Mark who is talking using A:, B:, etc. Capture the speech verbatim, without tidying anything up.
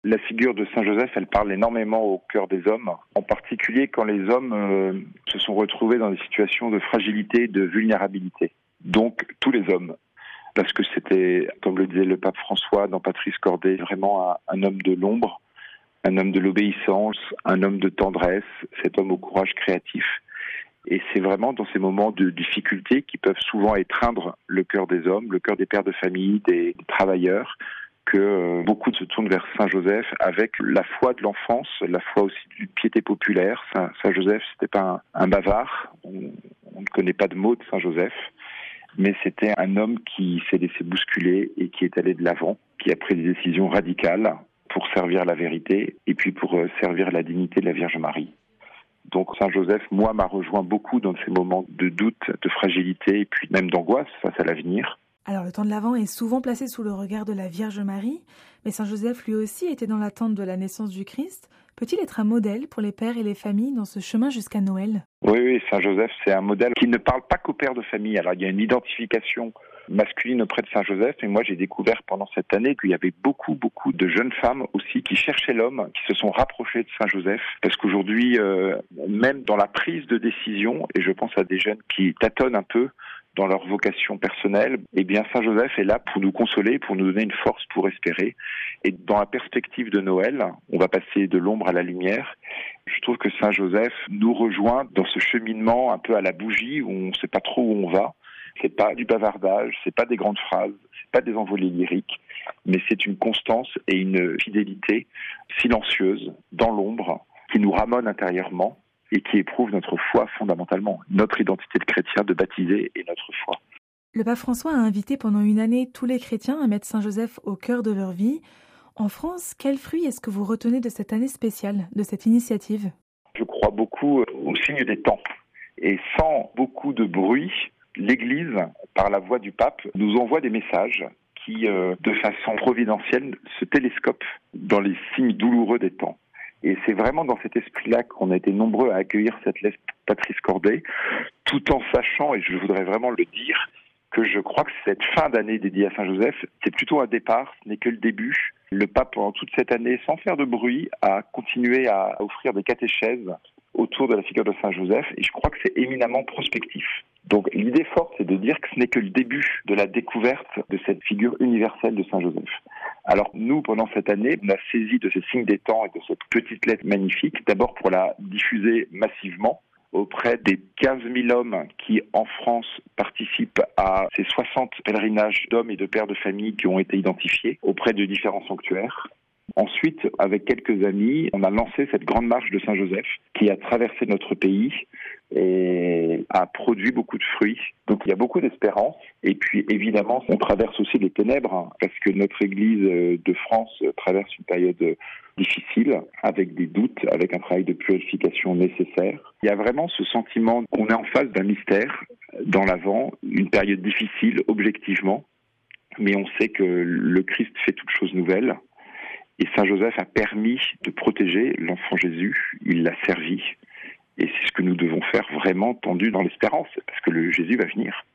A: La figure de Saint Joseph, elle parle énormément au cœur des hommes, en particulier quand les hommes euh, se sont retrouvés dans des situations de fragilité, de vulnérabilité. Donc tous les hommes, parce que c'était, comme le disait le pape François dans Patrice Cordet, vraiment un, un homme de l'ombre, un homme de l'obéissance, un homme de tendresse, cet homme au courage créatif. Et c'est vraiment dans ces moments de difficulté qui peuvent souvent étreindre le cœur des hommes, le cœur des pères de famille, des, des travailleurs, que euh, beaucoup se tournent vers Saint Joseph avec la foi de l'enfance, la foi aussi d'une piété populaire. Saint, Saint Joseph, c'était pas un, un bavard, on, on ne connaît pas de mots de Saint Joseph, mais c'était un homme qui s'est laissé bousculer et qui est allé de l'avant, qui a pris des décisions radicales pour servir la vérité et puis pour euh, servir la dignité de la Vierge Marie. Donc Saint Joseph, moi, m'a rejoint beaucoup dans ces moments de doute, de fragilité et puis même d'angoisse face à l'avenir.
B: Alors le temps de l'Avent est souvent placé sous le regard de la Vierge Marie, mais Saint Joseph lui aussi était dans l'attente de la naissance du Christ. Peut-il être un modèle pour les pères et les familles dans ce chemin jusqu'à Noël ?
A: Oui, oui, Saint Joseph, c'est un modèle qui ne parle pas qu'aux pères de famille. Alors il y a une identification masculine auprès de Saint Joseph, et moi j'ai découvert pendant cette année qu'il y avait beaucoup, beaucoup de jeunes femmes aussi qui cherchaient l'homme, qui se sont rapprochées de Saint Joseph, parce qu'aujourd'hui, euh, même dans la prise de décision, et je pense à des jeunes qui tâtonnent un peu dans leur vocation personnelle, eh bien Saint Joseph est là pour nous consoler, pour nous donner une force pour espérer. Et dans la perspective de Noël, on va passer de l'ombre à la lumière. Je trouve que Saint Joseph nous rejoint dans ce cheminement un peu à la bougie, où on ne sait pas trop où on va. C'est pas du bavardage, c'est pas des grandes phrases, c'est pas des envolées lyriques, mais c'est une constance et une fidélité silencieuse, dans l'ombre, qui nous ramène intérieurement et qui éprouve notre foi fondamentalement, notre identité de chrétien, de baptisé et notre foi.
B: Le pape François a invité pendant une année tous les chrétiens à mettre Saint Joseph au cœur de leur vie. En France, quel fruit est-ce que vous retenez de cette année spéciale, de cette initiative ?
A: Je crois beaucoup au signe des temps. Et sans beaucoup de bruit, l'Église, par la voix du pape, nous envoie des messages qui, euh, de façon providentielle, se télescopent dans les signes douloureux des temps. Et c'est vraiment dans cet esprit-là qu'on a été nombreux à accueillir cette lettre Patrice Cordet, tout en sachant, et je voudrais vraiment le dire, que je crois que cette fin d'année dédiée à Saint Joseph, c'est plutôt un départ, ce n'est que le début. Le pape, pendant toute cette année, sans faire de bruit, a continué à offrir des catéchèses autour de la figure de Saint Joseph, et je crois que c'est éminemment prospectif. Donc l'idée forte, c'est de dire que ce n'est que le début de la découverte de cette figure universelle de Saint Joseph. Alors nous, pendant cette année, on a saisi de ces signes des temps et de cette petite lettre magnifique, d'abord pour la diffuser massivement auprès des quinze mille hommes qui, en France, participent à ces soixante pèlerinages d'hommes et de pères de famille qui ont été identifiés auprès de différents sanctuaires. Ensuite, avec quelques amis, on a lancé cette grande marche de Saint Joseph qui a traversé notre pays et a produit beaucoup de fruits. Donc il y a beaucoup d'espérance. Et puis évidemment, on traverse aussi les ténèbres, hein, parce que notre Église de France traverse une période difficile, avec des doutes, avec un travail de purification nécessaire. Il y a vraiment ce sentiment qu'on est en face d'un mystère dans l'Avent, une période difficile objectivement, mais on sait que le Christ fait toutes choses nouvelles. Et Saint Joseph a permis de protéger l'enfant Jésus, il l'a servi. Et c'est ce que nous devons faire vraiment tendu dans l'espérance, parce que le Jésus va venir.